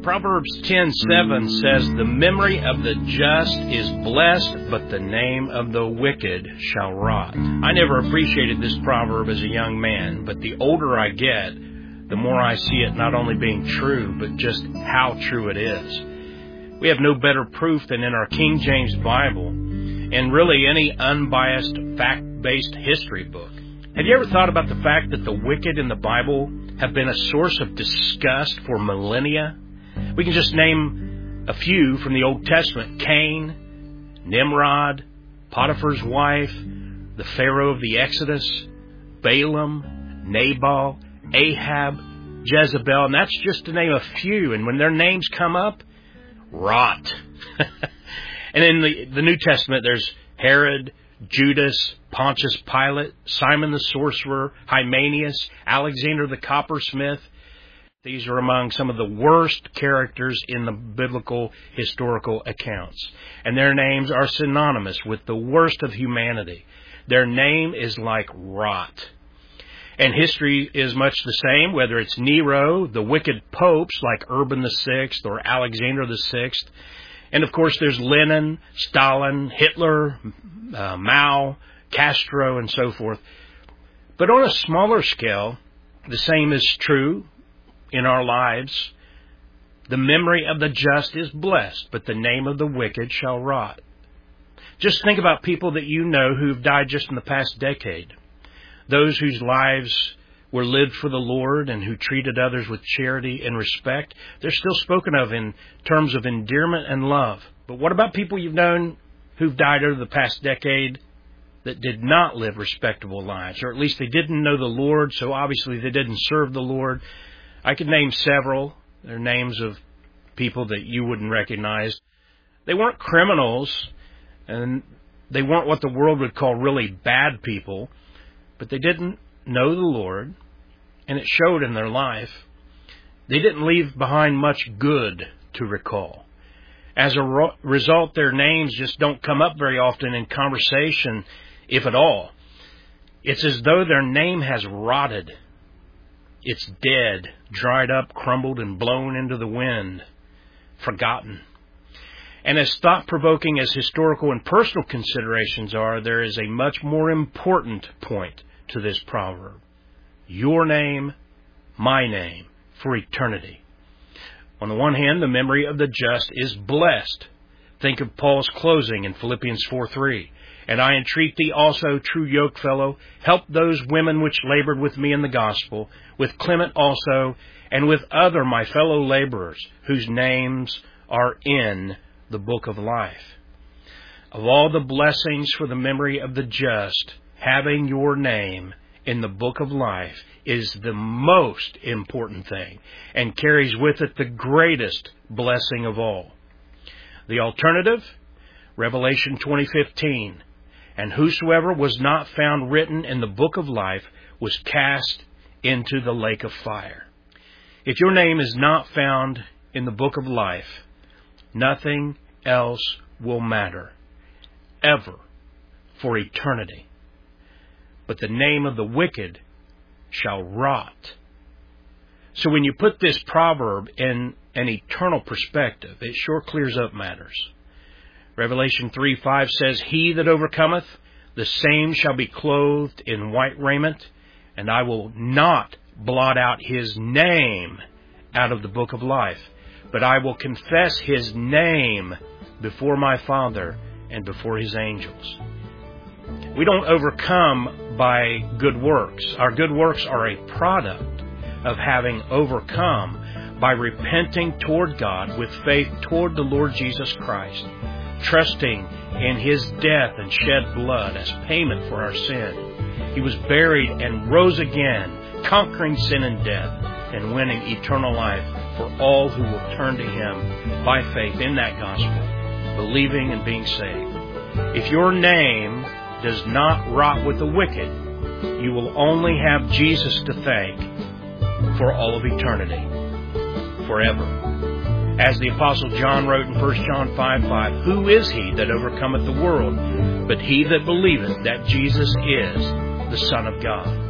Proverbs 10:7 says, "The memory of the just is blessed, but the name of the wicked shall rot." I never appreciated this proverb as a young man, but the older I get, the more I see it not only being true, but just how true it is. We have no better proof than in our King James Bible, and really any unbiased, fact-based history book. Have you ever thought about the fact that the wicked in the Bible have been a source of disgust for millennia? We can just name a few from the Old Testament: Cain, Nimrod, Potiphar's wife, the Pharaoh of the Exodus, Balaam, Nabal, Ahab, Jezebel, and that's just to name a few. And when their names come up, rot. And in the New Testament, there's Herod, Judas, Pontius Pilate, Simon the sorcerer, Hymenaeus, Alexander the coppersmith. These are among some of the worst characters in the biblical historical accounts. And their names are synonymous with the worst of humanity. Their name is like rot. And history is much the same, whether it's Nero, the wicked popes like Urban VI or Alexander VI. And of course there's Lenin, Stalin, Hitler, Mao, Castro, and so forth. But on a smaller scale, the same is true in our lives. The memory of the just is blessed, but the name of the wicked shall rot. Just think about people that you know who've died just in the past decade. Those whose lives were lived for the Lord and who treated others with charity and respect. They're still spoken of in terms of endearment and love. But what about people you've known who've died over the past decade that did not live respectable lives? Or at least they didn't know the Lord, so obviously they didn't serve the Lord. I could name several. They're names of people that you wouldn't recognize. They weren't criminals, and they weren't what the world would call really bad people, but they didn't know the Lord, and it showed in their life. They didn't leave behind much good to recall. As a result, their names just don't come up very often in conversation, if at all. It's as though their name has rotted. It's dead, dried up, crumbled, and blown into the wind, forgotten. And as thought-provoking as historical and personal considerations are, there is a much more important point to this proverb. Your name, my name, for eternity. On the one hand, the memory of the just is blessed. Think of Paul's closing in Philippians 4:3. "And I entreat thee also, true yokefellow, help those women which labored with me in the gospel, with Clement also, and with other my fellow laborers, whose names are in the book of life." Of all the blessings for the memory of the just, having your name in the book of life is the most important thing and carries with it the greatest blessing of all. The alternative, Revelation 20:15, "And whosoever was not found written in the book of life was cast into the lake of fire." If your name is not found in the book of life, nothing else will matter, ever, for eternity. But the name of the wicked shall rot. So when you put this proverb in an eternal perspective, it sure clears up matters. Revelation 3:5 says, "He that overcometh, the same shall be clothed in white raiment, and I will not blot out his name out of the book of life, but I will confess his name before my Father and before his angels." We don't overcome by good works. Our good works are a product of having overcome by repenting toward God with faith toward the Lord Jesus Christ, trusting in his death and shed blood as payment for our sin. He was buried and rose again, conquering sin and death and winning eternal life for all who will turn to him by faith in that gospel, believing and being saved. If your name does not rot with the wicked, you will only have Jesus to thank for all of eternity, forever. As the Apostle John wrote in 1 John 5:5, "Who is he that overcometh the world, but he that believeth that Jesus is the Son of God?"